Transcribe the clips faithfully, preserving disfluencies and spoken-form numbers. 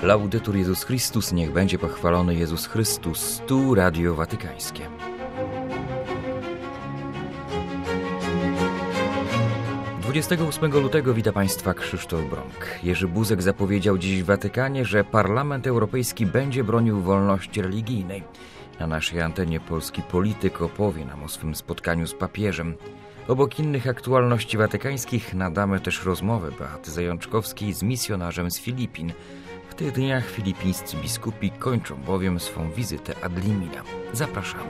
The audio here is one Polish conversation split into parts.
Laudetur Jezus Chrystus, niech będzie pochwalony Jezus Chrystus. Tu Radio Watykańskie. dwudziestego ósmego lutego wita Państwa Krzysztof Brąk. Jerzy Buzek zapowiedział dziś w Watykanie, że Parlament Europejski będzie bronił wolności religijnej. Na naszej antenie polski polityk opowie nam o swym spotkaniu z papieżem. Obok innych aktualności watykańskich nadamy też rozmowę Beaty Zajączkowskiej z misjonarzem z Filipin. W tych dniach filipińscy biskupi kończą bowiem swą wizytę ad limina. Zapraszamy.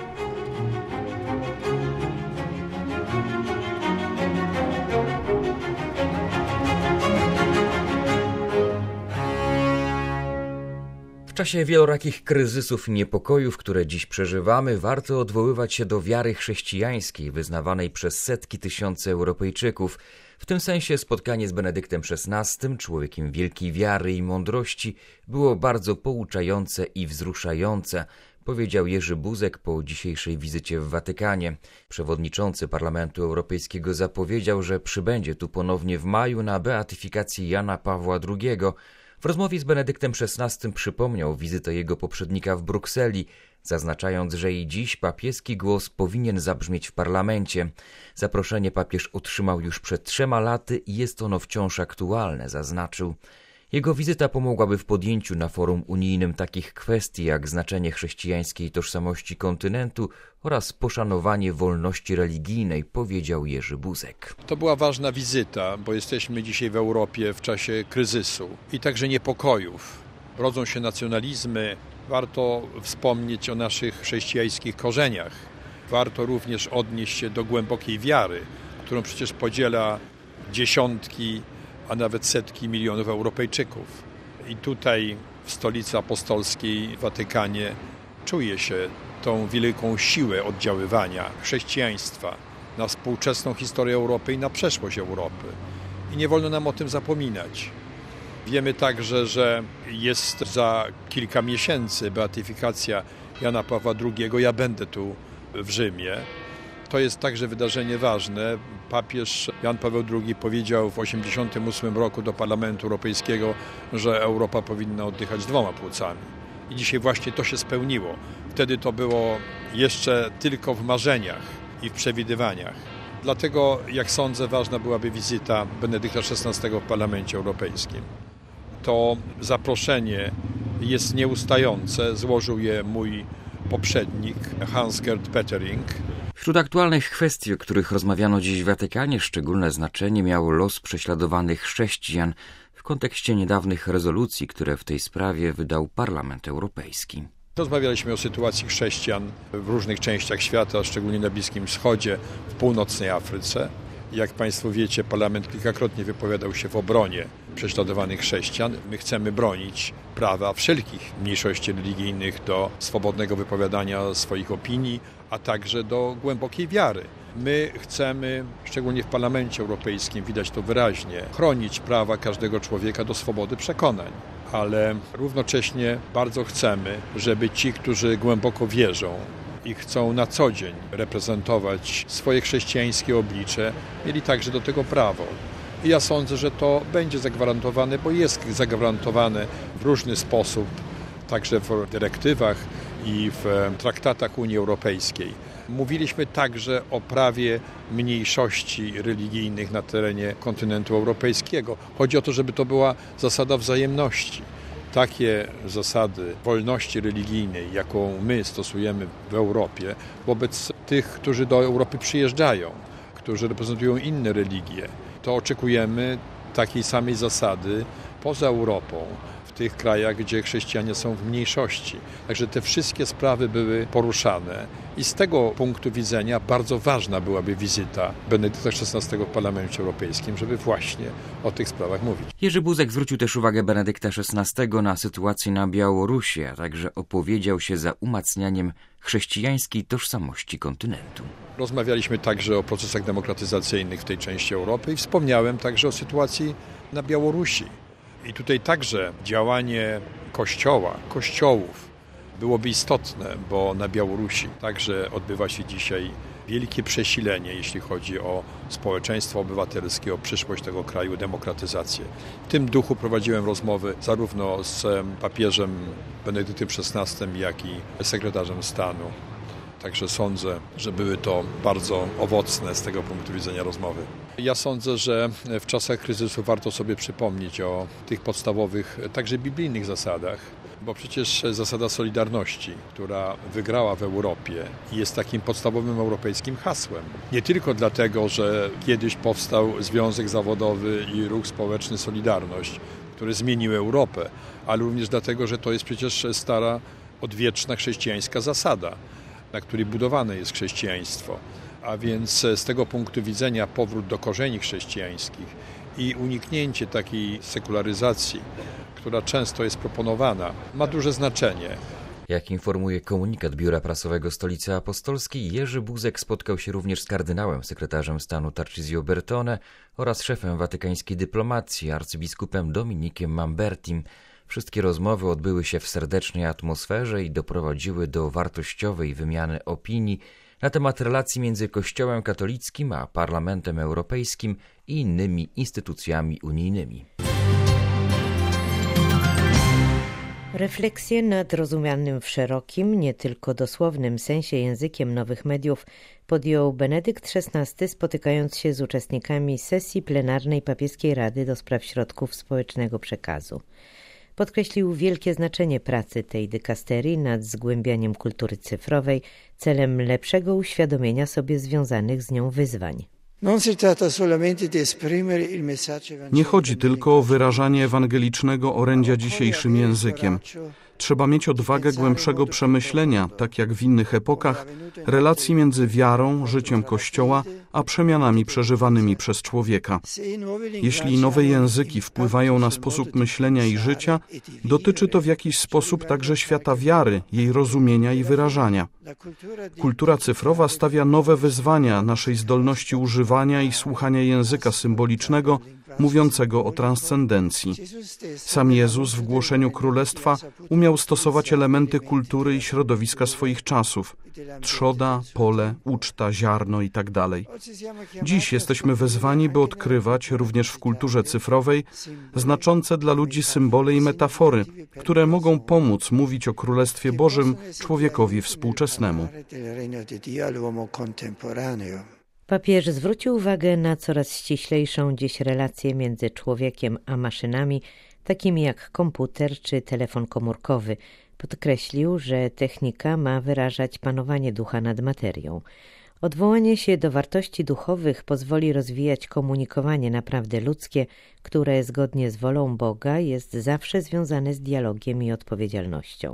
W czasie wielorakich kryzysów i niepokojów, które dziś przeżywamy, warto odwoływać się do wiary chrześcijańskiej wyznawanej przez setki tysięcy Europejczyków. W tym sensie spotkanie z Benedyktem szesnastym, człowiekiem wielkiej wiary i mądrości, było bardzo pouczające i wzruszające, powiedział Jerzy Buzek po dzisiejszej wizycie w Watykanie. Przewodniczący Parlamentu Europejskiego zapowiedział, że przybędzie tu ponownie w maju na beatyfikację Jana Pawła drugiego. W rozmowie z Benedyktem szesnastym przypomniał wizytę jego poprzednika w Brukseli, zaznaczając, że i dziś papieski głos powinien zabrzmieć w parlamencie. Zaproszenie papież otrzymał już przed trzema laty i jest ono wciąż aktualne, zaznaczył. Jego wizyta pomogłaby w podjęciu na forum unijnym takich kwestii jak znaczenie chrześcijańskiej tożsamości kontynentu oraz poszanowanie wolności religijnej, powiedział Jerzy Buzek. To była ważna wizyta, bo jesteśmy dzisiaj w Europie w czasie kryzysu i także niepokojów. Rodzą się nacjonalizmy, warto wspomnieć o naszych chrześcijańskich korzeniach. Warto również odnieść się do głębokiej wiary, którą przecież podziela dziesiątki, a nawet setki milionów Europejczyków. I tutaj w Stolicy Apostolskiej, w Watykanie, czuje się tą wielką siłę oddziaływania chrześcijaństwa na współczesną historię Europy i na przeszłość Europy. I nie wolno nam o tym zapominać. Wiemy także, że jest za kilka miesięcy beatyfikacja Jana Pawła drugiego. Ja będę tu w Rzymie. To jest także wydarzenie ważne. Papież Jan Paweł drugi powiedział w tysiąc dziewięćset osiemdziesiątym ósmym roku do Parlamentu Europejskiego, że Europa powinna oddychać dwoma płucami. I dzisiaj właśnie to się spełniło. Wtedy to było jeszcze tylko w marzeniach i w przewidywaniach. Dlatego, jak sądzę, ważna byłaby wizyta Benedykta szesnastego w Parlamencie Europejskim. To zaproszenie jest nieustające. Złożył je mój poprzednik Hans-Gert Pöttering. Wśród aktualnych kwestii, o których rozmawiano dziś w Watykanie, szczególne znaczenie miał los prześladowanych chrześcijan w kontekście niedawnych rezolucji, które w tej sprawie wydał Parlament Europejski. Rozmawialiśmy o sytuacji chrześcijan w różnych częściach świata, szczególnie na Bliskim Wschodzie, w północnej Afryce. Jak Państwo wiecie, Parlament kilkakrotnie wypowiadał się w obronie prześladowanych chrześcijan. My chcemy bronić prawa wszelkich mniejszości religijnych do swobodnego wypowiadania swoich opinii, a także do głębokiej wiary. My chcemy, szczególnie w Parlamencie Europejskim, widać to wyraźnie, chronić prawa każdego człowieka do swobody przekonań. Ale równocześnie bardzo chcemy, żeby ci, którzy głęboko wierzą i chcą na co dzień reprezentować swoje chrześcijańskie oblicze, mieli także do tego prawo. I ja sądzę, że to będzie zagwarantowane, bo jest zagwarantowane w różny sposób, także w dyrektywach i w traktatach Unii Europejskiej. Mówiliśmy także o prawie mniejszości religijnych na terenie kontynentu europejskiego. Chodzi o to, żeby to była zasada wzajemności. Takie zasady wolności religijnej, jaką my stosujemy w Europie, wobec tych, którzy do Europy przyjeżdżają, którzy reprezentują inne religie, to oczekujemy takiej samej zasady poza Europą, w tych krajach, gdzie chrześcijanie są w mniejszości. Także te wszystkie sprawy były poruszane i z tego punktu widzenia bardzo ważna byłaby wizyta Benedykta szesnastego w Parlamencie Europejskim, żeby właśnie o tych sprawach mówić. Jerzy Buzek zwrócił też uwagę Benedykta szesnastego na sytuację na Białorusi, a także opowiedział się za umacnianiem chrześcijańskiej tożsamości kontynentu. Rozmawialiśmy także o procesach demokratyzacyjnych w tej części Europy i wspomniałem także o sytuacji na Białorusi. I tutaj także działanie Kościoła, kościołów byłoby istotne, bo na Białorusi także odbywa się dzisiaj wielkie przesilenie, jeśli chodzi o społeczeństwo obywatelskie, o przyszłość tego kraju, demokratyzację. W tym duchu prowadziłem rozmowy zarówno z papieżem Benedyktem szesnastym, jak i sekretarzem stanu. Także sądzę, że były to bardzo owocne z tego punktu widzenia rozmowy. Ja sądzę, że w czasach kryzysu warto sobie przypomnieć o tych podstawowych, także biblijnych zasadach, bo przecież zasada solidarności, która wygrała w Europie, jest takim podstawowym europejskim hasłem. Nie tylko dlatego, że kiedyś powstał Związek Zawodowy i Ruch Społeczny Solidarność, który zmienił Europę, ale również dlatego, że to jest przecież stara, odwieczna chrześcijańska zasada, na której budowane jest chrześcijaństwo. A więc z tego punktu widzenia powrót do korzeni chrześcijańskich i uniknięcie takiej sekularyzacji, która często jest proponowana, ma duże znaczenie. Jak informuje komunikat Biura Prasowego Stolicy Apostolskiej, Jerzy Buzek spotkał się również z kardynałem, sekretarzem stanu Tarcisio Bertone oraz szefem watykańskiej dyplomacji, arcybiskupem Dominikiem Mambertim. Wszystkie rozmowy odbyły się w serdecznej atmosferze i doprowadziły do wartościowej wymiany opinii na temat relacji między Kościołem katolickim a Parlamentem Europejskim i innymi instytucjami unijnymi. Refleksje nad rozumianym w szerokim, nie tylko dosłownym sensie językiem nowych mediów podjął Benedykt szesnasty, spotykając się z uczestnikami sesji plenarnej Papieskiej Rady do Spraw Środków Społecznego Przekazu. Podkreślił wielkie znaczenie pracy tej dykasterii nad zgłębianiem kultury cyfrowej celem lepszego uświadomienia sobie związanych z nią wyzwań. Nie chodzi tylko o wyrażanie ewangelicznego orędzia dzisiejszym językiem. Trzeba mieć odwagę głębszego przemyślenia, tak jak w innych epokach, relacji między wiarą, życiem Kościoła, a przemianami przeżywanymi przez człowieka. Jeśli nowe języki wpływają na sposób myślenia i życia, dotyczy to w jakiś sposób także świata wiary, jej rozumienia i wyrażania. Kultura cyfrowa stawia nowe wyzwania naszej zdolności używania i słuchania języka symbolicznego, mówiącego o transcendencji. Sam Jezus w głoszeniu Królestwa umiał stosować elementy kultury i środowiska swoich czasów. Trzoda, pole, uczta, ziarno itd. Dziś jesteśmy wezwani, by odkrywać, również w kulturze cyfrowej, znaczące dla ludzi symbole i metafory, które mogą pomóc mówić o Królestwie Bożym człowiekowi współczesnemu. Papież zwrócił uwagę na coraz ściślejszą dziś relację między człowiekiem a maszynami, takimi jak komputer czy telefon komórkowy. Podkreślił, że technika ma wyrażać panowanie ducha nad materią. Odwołanie się do wartości duchowych pozwoli rozwijać komunikowanie naprawdę ludzkie, które zgodnie z wolą Boga jest zawsze związane z dialogiem i odpowiedzialnością.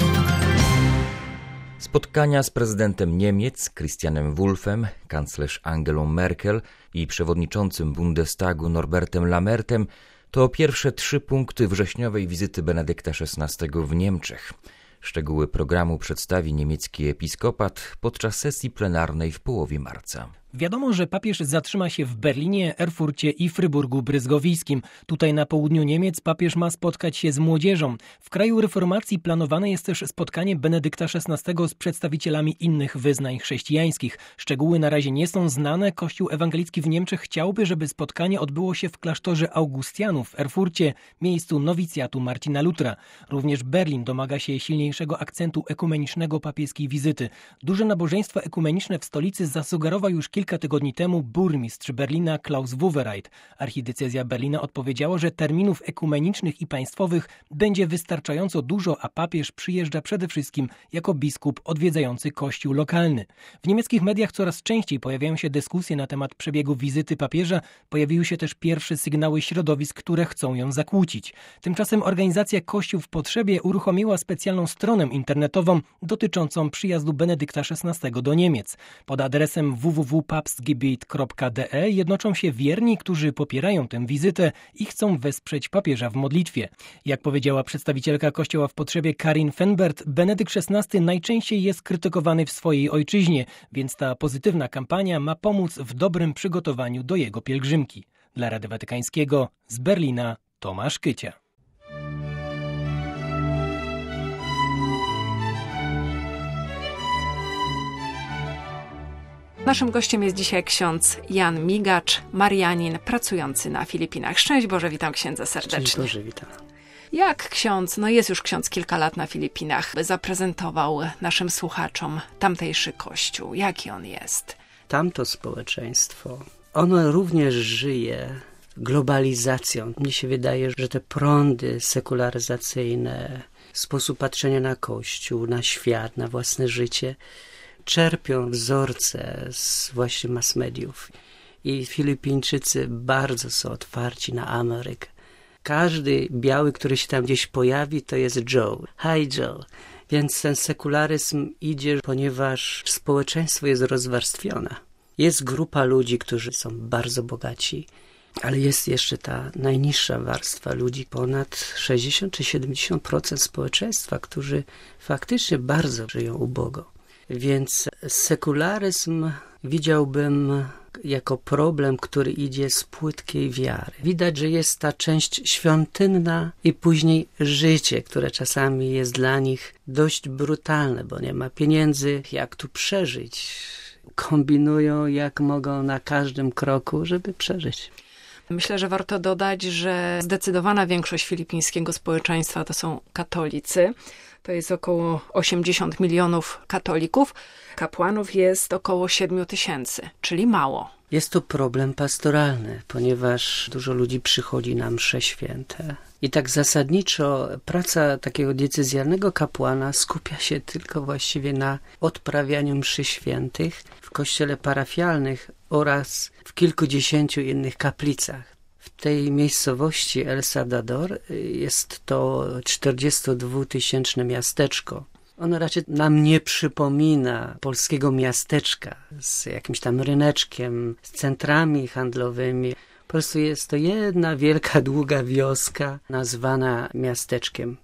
Spotkania z prezydentem Niemiec Christianem Wulffem, kanclerz Angelą Merkel i przewodniczącym Bundestagu Norbertem Lammertem to pierwsze trzy punkty wrześniowej wizyty Benedykta szesnastego w Niemczech. Szczegóły programu przedstawi niemiecki episkopat podczas sesji plenarnej w połowie marca. Wiadomo, że papież zatrzyma się w Berlinie, Erfurcie i Fryburgu Bryzgowijskim. Tutaj na południu Niemiec papież ma spotkać się z młodzieżą. W kraju reformacji planowane jest też spotkanie Benedykta szesnastego z przedstawicielami innych wyznań chrześcijańskich. Szczegóły na razie nie są znane. Kościół ewangelicki w Niemczech chciałby, żeby spotkanie odbyło się w klasztorze Augustianów w Erfurcie, miejscu nowicjatu Martina Lutra. Również Berlin domaga się silniejszego akcentu ekumenicznego papieskiej wizyty. Duże nabożeństwo ekumeniczne w stolicy zasugerował już kilka Kilka tygodni temu burmistrz Berlina Klaus Wowereit. Archidiecezja Berlina odpowiedziała, że terminów ekumenicznych i państwowych będzie wystarczająco dużo, a papież przyjeżdża przede wszystkim jako biskup odwiedzający kościół lokalny. W niemieckich mediach coraz częściej pojawiają się dyskusje na temat przebiegu wizyty papieża. Pojawiły się też pierwsze sygnały środowisk, które chcą ją zakłócić. Tymczasem organizacja Kościół w Potrzebie uruchomiła specjalną stronę internetową dotyczącą przyjazdu Benedykta szesnastego do Niemiec. Pod adresem w w w kropka papstgebiet kropka d e jednoczą się wierni, którzy popierają tę wizytę i chcą wesprzeć papieża w modlitwie. Jak powiedziała przedstawicielka Kościoła w Potrzebie Karin Fenbert, Benedykt szesnasty najczęściej jest krytykowany w swojej ojczyźnie, więc ta pozytywna kampania ma pomóc w dobrym przygotowaniu do jego pielgrzymki. Dla Radia Watykańskiego z Berlina Tomasz Kycia. Naszym gościem jest dzisiaj ksiądz Jan Migacz, Marianin, pracujący na Filipinach. Szczęść Boże, witam księdza serdecznie. Szczęść Boże, witam. Jak ksiądz, no jest już ksiądz kilka lat na Filipinach, zaprezentował naszym słuchaczom tamtejszy kościół? Jaki on jest? Tamto społeczeństwo, ono również żyje globalizacją. Mnie się wydaje, że te prądy sekularyzacyjne, sposób patrzenia na Kościół, na świat, na własne życie, czerpią wzorce z właśnie mass mediów. I Filipińczycy bardzo są otwarci na Amerykę. Każdy biały, który się tam gdzieś pojawi, to jest Joe. Hi Joe. Więc ten sekularyzm idzie, ponieważ społeczeństwo jest rozwarstwione. Jest grupa ludzi, którzy są bardzo bogaci, ale jest jeszcze ta najniższa warstwa ludzi, ponad sześćdziesiąt czy siedemdziesiąt procent społeczeństwa, którzy faktycznie bardzo żyją ubogo. Więc sekularyzm widziałbym jako problem, który idzie z płytkiej wiary. Widać, że jest ta część świątynna i później życie, które czasami jest dla nich dość brutalne, bo nie ma pieniędzy, jak tu przeżyć. Kombinują jak mogą na każdym kroku, żeby przeżyć. Myślę, że warto dodać, że zdecydowana większość filipińskiego społeczeństwa to są katolicy. To jest około osiemdziesiąt milionów katolików. Kapłanów jest około siedem tysięcy, czyli mało. Jest to problem pastoralny, ponieważ dużo ludzi przychodzi na msze święte. I tak zasadniczo praca takiego diecezjalnego kapłana skupia się tylko właściwie na odprawianiu mszy świętych w kościele parafialnych oraz w kilkudziesięciu innych kaplicach. W tej miejscowości El Salvador jest to czterdziestodwutysięczne miasteczko. Ono raczej nam nie przypomina polskiego miasteczka z jakimś tam ryneczkiem, z centrami handlowymi. Po prostu jest to jedna wielka, długa wioska nazwana miasteczkiem.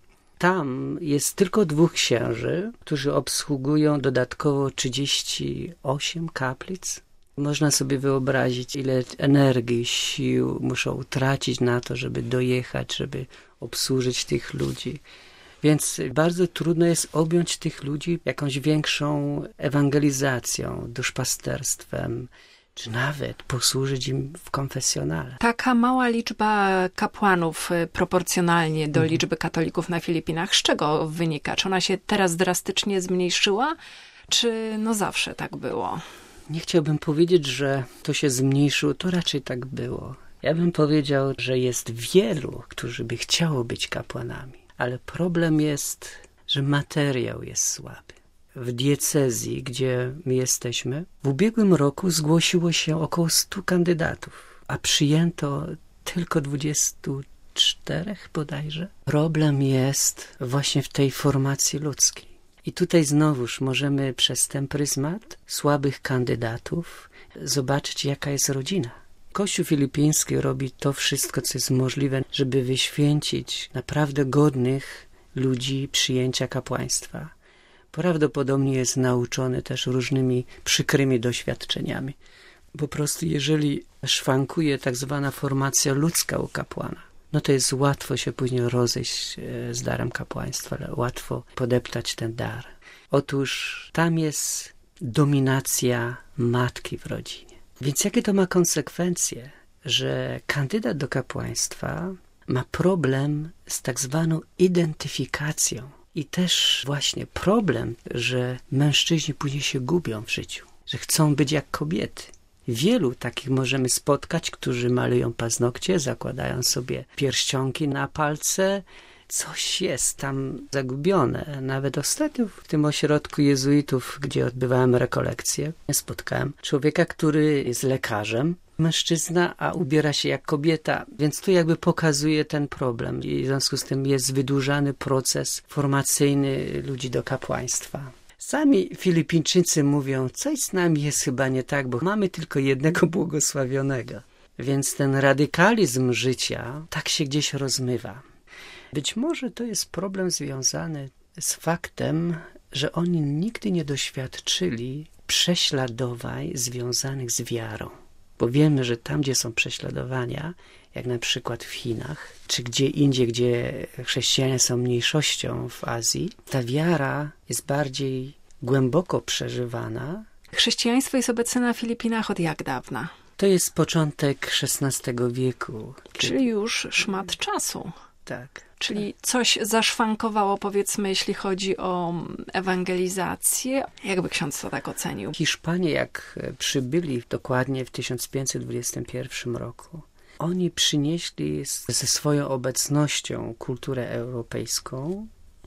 Tam jest tylko dwóch księży, którzy obsługują dodatkowo trzydzieści osiem kaplic. Można sobie wyobrazić, ile energii, sił muszą utracić na to, żeby dojechać, żeby obsłużyć tych ludzi. Więc bardzo trudno jest objąć tych ludzi jakąś większą ewangelizacją, duszpasterstwem, czy nawet posłużyć im w konfesjonale. Taka mała liczba kapłanów proporcjonalnie do liczby katolików na Filipinach, z czego wynika? Czy ona się teraz drastycznie zmniejszyła, czy no zawsze tak było? Nie chciałbym powiedzieć, że to się zmniejszyło, to raczej tak było. Ja bym powiedział, że jest wielu, którzy by chciało być kapłanami, ale problem jest, że materiał jest słaby. W diecezji, gdzie my jesteśmy, w ubiegłym roku zgłosiło się około stu kandydatów, a przyjęto tylko dwudziestu czterech bodajże. Problem jest właśnie w tej formacji ludzkiej. I tutaj znowuż możemy przez ten pryzmat słabych kandydatów zobaczyć, jaka jest rodzina. Kościół filipiński robi to wszystko, co jest możliwe, żeby wyświęcić naprawdę godnych ludzi przyjęcia kapłaństwa. Prawdopodobnie jest nauczony też różnymi przykrymi doświadczeniami. Po prostu jeżeli szwankuje tak zwana formacja ludzka u kapłana, no to jest łatwo się później rozejść z darem kapłaństwa, ale łatwo podeptać ten dar. Otóż tam jest dominacja matki w rodzinie. Więc jakie to ma konsekwencje, że kandydat do kapłaństwa ma problem z tak zwaną identyfikacją i też właśnie problem, że mężczyźni później się gubią w życiu, że chcą być jak kobiety. Wielu takich możemy spotkać, którzy malują paznokcie, zakładają sobie pierścionki na palce. Coś jest tam zagubione. Nawet ostatnio w tym ośrodku jezuitów, gdzie odbywałem rekolekcje, spotkałem człowieka, który jest lekarzem, mężczyzna, a ubiera się jak kobieta. Więc tu jakby pokazuje ten problem. I w związku z tym jest wydłużany proces formacyjny ludzi do kapłaństwa. Sami Filipińczycy mówią, coś z nami jest chyba nie tak, bo mamy tylko jednego błogosławionego. Więc ten radykalizm życia tak się gdzieś rozmywa. Być może to jest problem związany z faktem, że oni nigdy nie doświadczyli prześladowań związanych z wiarą. Bo wiemy, że tam, gdzie są prześladowania, jak na przykład w Chinach, czy gdzie indziej, gdzie chrześcijanie są mniejszością w Azji, ta wiara jest bardziej głęboko przeżywana Chrześcijaństwo jest obecne na Filipinach od jak dawna? To jest początek szesnastego wieku. Czyli już szmat czasu. Tak. Czyli coś zaszwankowało, powiedzmy, jeśli chodzi o ewangelizację. Jakby ksiądz to tak ocenił? Hiszpanie, jak przybyli dokładnie w tysiąc pięćset dwudziestym pierwszym roku, oni przynieśli ze swoją obecnością kulturę europejską.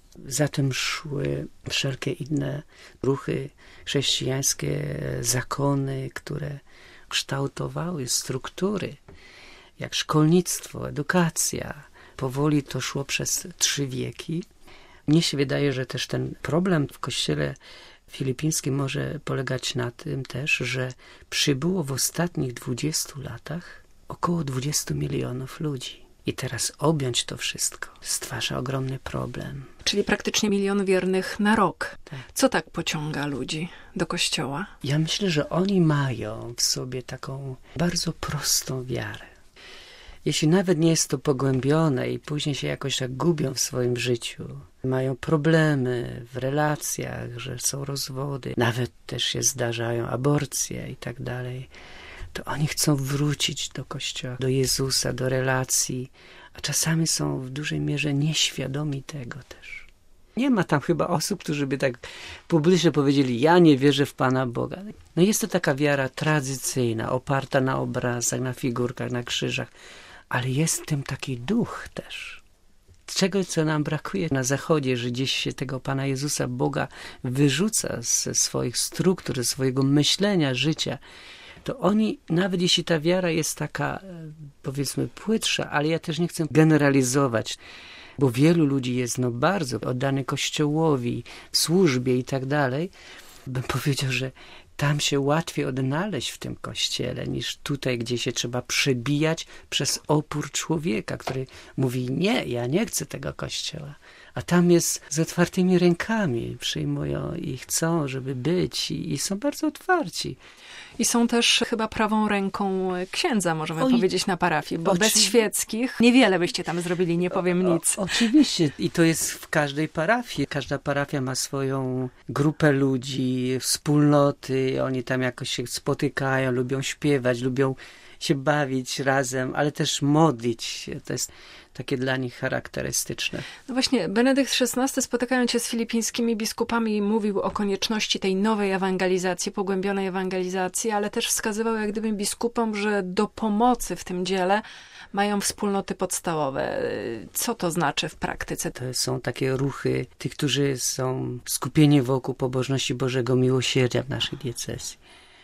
Zatem szły wszelkie inne ruchy chrześcijańskie, zakony, które kształtowały struktury, jak szkolnictwo, edukacja. Powoli to szło przez trzy wieki. Mnie się wydaje, że też ten problem w kościele filipińskim może polegać na tym też, że przybyło w ostatnich dwudziestu latach około dwudziestu milionów ludzi. I teraz objąć to wszystko stwarza ogromny problem. Czyli praktycznie milion wiernych na rok. Tak. Co tak pociąga ludzi do kościoła? Ja myślę, że oni mają w sobie taką bardzo prostą wiarę. Jeśli nawet nie jest to pogłębione i później się jakoś tak gubią w swoim życiu, mają problemy w relacjach, że są rozwody, nawet też się zdarzają aborcje i tak dalej, to oni chcą wrócić do Kościoła, do Jezusa, do relacji, a czasami są w dużej mierze nieświadomi tego też. Nie ma tam chyba osób, którzy by tak publicznie powiedzieli, ja nie wierzę w Pana Boga. No jest to taka wiara tradycyjna, oparta na obrazach, na figurkach, na krzyżach, ale jest w tym taki duch też. Czegoś, co nam brakuje na Zachodzie, że gdzieś się tego Pana Jezusa, Boga wyrzuca ze swoich struktur, ze swojego myślenia, życia, to oni, nawet jeśli ta wiara jest taka, powiedzmy, płytsza, ale ja też nie chcę generalizować, bo wielu ludzi jest no bardzo oddanych Kościołowi, służbie i tak dalej, bym powiedział, że tam się łatwiej odnaleźć w tym Kościele, niż tutaj, gdzie się trzeba przebijać przez opór człowieka, który mówi, nie, ja nie chcę tego Kościoła. A tam jest z otwartymi rękami, przyjmują i chcą, żeby być i, i są bardzo otwarci. I są też chyba prawą ręką księdza, możemy Oj, powiedzieć, na parafii, bo oczywiście. bez świeckich niewiele byście tam zrobili, nie powiem nic. O, oczywiście. I to jest w każdej parafii. Każda parafia ma swoją grupę ludzi, wspólnoty. Oni tam jakoś się spotykają, lubią śpiewać, lubią się bawić razem, ale też modlić się. To jest takie dla nich charakterystyczne. No właśnie, Benedykt szesnasty, spotykając się z filipińskimi biskupami, mówił o konieczności tej nowej ewangelizacji, pogłębionej ewangelizacji, ale też wskazywał jak gdyby biskupom, że do pomocy w tym dziele mają wspólnoty podstawowe. Co to znaczy w praktyce? To są takie ruchy tych, którzy są skupieni wokół pobożności Bożego Miłosierdzia w naszej diecezji.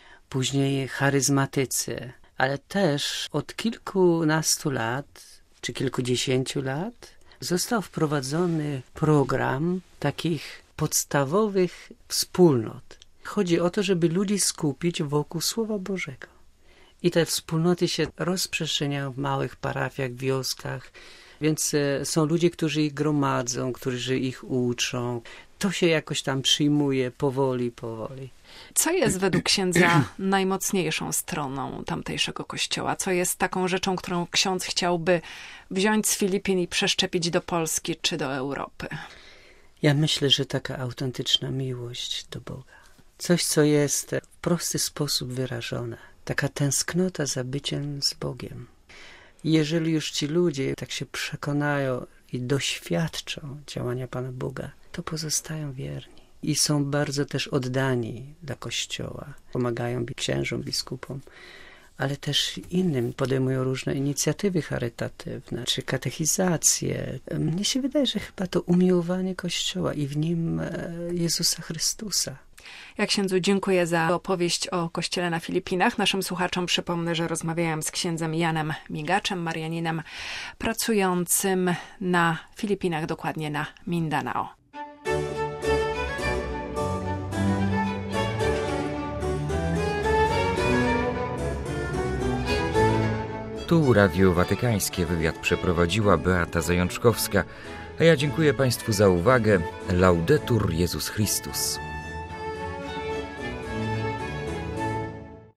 Później charyzmatycy, ale też od kilkunastu lat czy kilkudziesięciu lat został wprowadzony program takich podstawowych wspólnot. Chodzi o to, żeby ludzi skupić wokół Słowa Bożego. I te wspólnoty się rozprzestrzeniają w małych parafiach, wioskach, więc są ludzie, którzy ich gromadzą, którzy ich uczą. To się jakoś tam przyjmuje powoli, powoli. Co jest według księdza najmocniejszą stroną tamtejszego kościoła? Co jest taką rzeczą, którą ksiądz chciałby wziąć z Filipin i przeszczepić do Polski czy do Europy? Ja myślę, że taka autentyczna miłość do Boga. Coś, co jest w prosty sposób wyrażone. Taka tęsknota za byciem z Bogiem. I jeżeli już ci ludzie tak się przekonają i doświadczą działania Pana Boga, to pozostają wierni. I są bardzo też oddani dla Kościoła. Pomagają księżom, biskupom, ale też innym podejmują różne inicjatywy charytatywne, czy katechizacje. Mnie się wydaje, że chyba to umiłowanie Kościoła i w nim Jezusa Chrystusa. Ja księdzu dziękuję za opowieść o Kościele na Filipinach. Naszym słuchaczom przypomnę, że rozmawiałam z księdzem Janem Migaczem, Marianinem pracującym na Filipinach, dokładnie na Mindanao. Tu Radio Watykańskie. Wywiad przeprowadziła Beata Zajączkowska, a ja dziękuję Państwu za uwagę. Laudetur Jezus Chrystus.